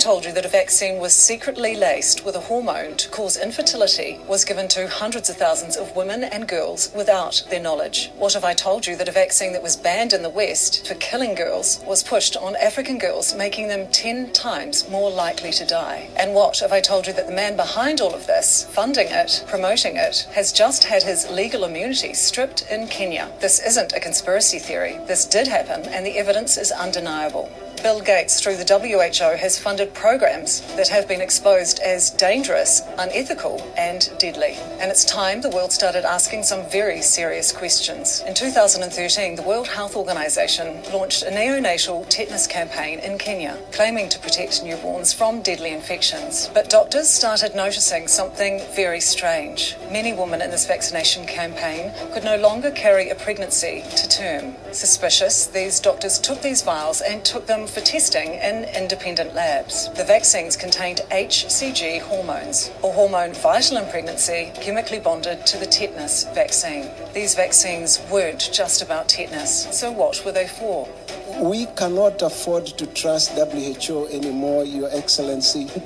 told you that a vaccine was secretly laced with a hormone to cause infertility was given to hundreds of thousands of women and girls without their knowledge? What if I told you that a vaccine that was banned in the West for killing girls was pushed on African girls, making them 10 times more likely to die? And what if I told you that the man behind all of this, funding it, promoting it, has just had his legal immunity stripped in Kenya? This isn't a conspiracy theory. This did happen, and the evidence is undeniable. Bill Gates, through the WHO, has funded programs that have been exposed as dangerous, unethical, and deadly. And it's time the world started asking some very serious questions. In 2013, the World Health Organization launched a neonatal tetanus campaign in Kenya, claiming to protect newborns from deadly infections. But doctors started noticing something very strange. Many women in this vaccination campaign could no longer carry a pregnancy to term. Suspicious, these doctors took these vials and took them for testing in independent labs. The vaccines contained HCG hormones, a hormone vital in pregnancy, chemically bonded to the tetanus vaccine. These vaccines weren't just about tetanus. So what were they for? We cannot afford to trust WHO anymore, Your Excellency. In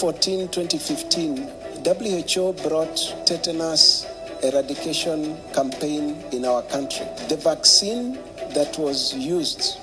2014-2015, WHO brought tetanus eradication campaign in our country. The vaccine that was used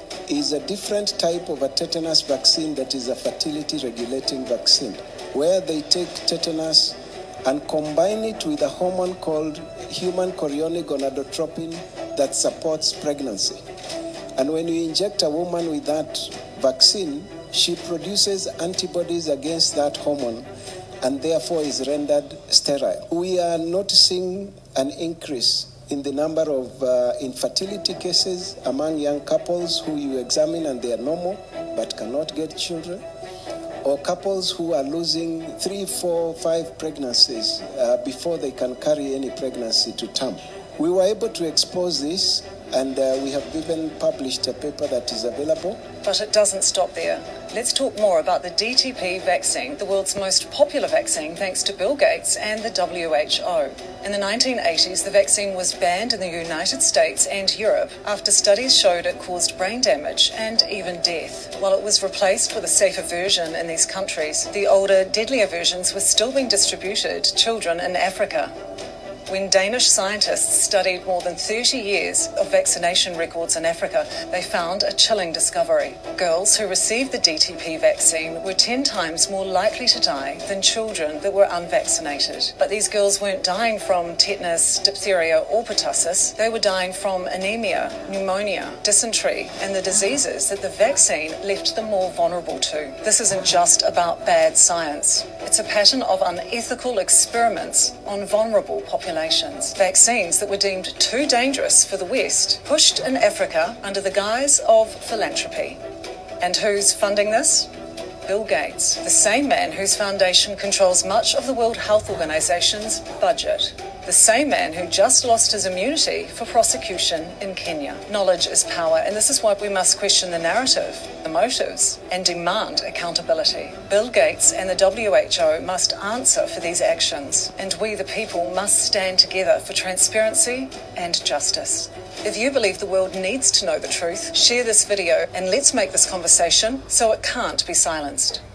is a different type of a tetanus vaccine that is a fertility regulating vaccine, where they take tetanus and combine it with a hormone called human chorionic gonadotropin that supports pregnancy. And when you inject a woman with that vaccine, she produces antibodies against that hormone and therefore is rendered sterile. We are noticing an increase in the number of infertility cases among young couples who you examine and they are normal but cannot get children, or couples who are losing 3, 4, 5 pregnancies before they can carry any pregnancy to term. We were able to expose this, and we have even published a paper that is available. But it doesn't stop there. Let's talk more about the DTP vaccine, the world's most popular vaccine thanks to Bill Gates and the WHO. In the 1980s, the vaccine was banned in the United States and Europe after studies showed it caused brain damage and even death. While it was replaced with a safer version in these countries, the older, deadlier versions were still being distributed to children in Africa. When Danish scientists studied more than 30 years of vaccination records in Africa, they found a chilling discovery. Girls who received the DTP vaccine were 10 times more likely to die than children that were unvaccinated. But these girls weren't dying from tetanus, diphtheria, or pertussis. They were dying from anemia, pneumonia, dysentery, and the diseases that the vaccine left them more vulnerable to. This isn't just about bad science. It's a pattern of unethical experiments on vulnerable populations. Vaccines that were deemed too dangerous for the West, pushed in Africa under the guise of philanthropy. And who's funding this? Bill Gates, the same man whose foundation controls much of the World Health Organization's budget. The same man who just lost his immunity for prosecution in Kenya. Knowledge is power, and this is why we must question the narrative, the motives, and demand accountability. Bill Gates and the WHO must answer for these actions, and we, the people, must stand together for transparency and justice. If you believe the world needs to know the truth, share this video and let's make this conversation so it can't be silenced.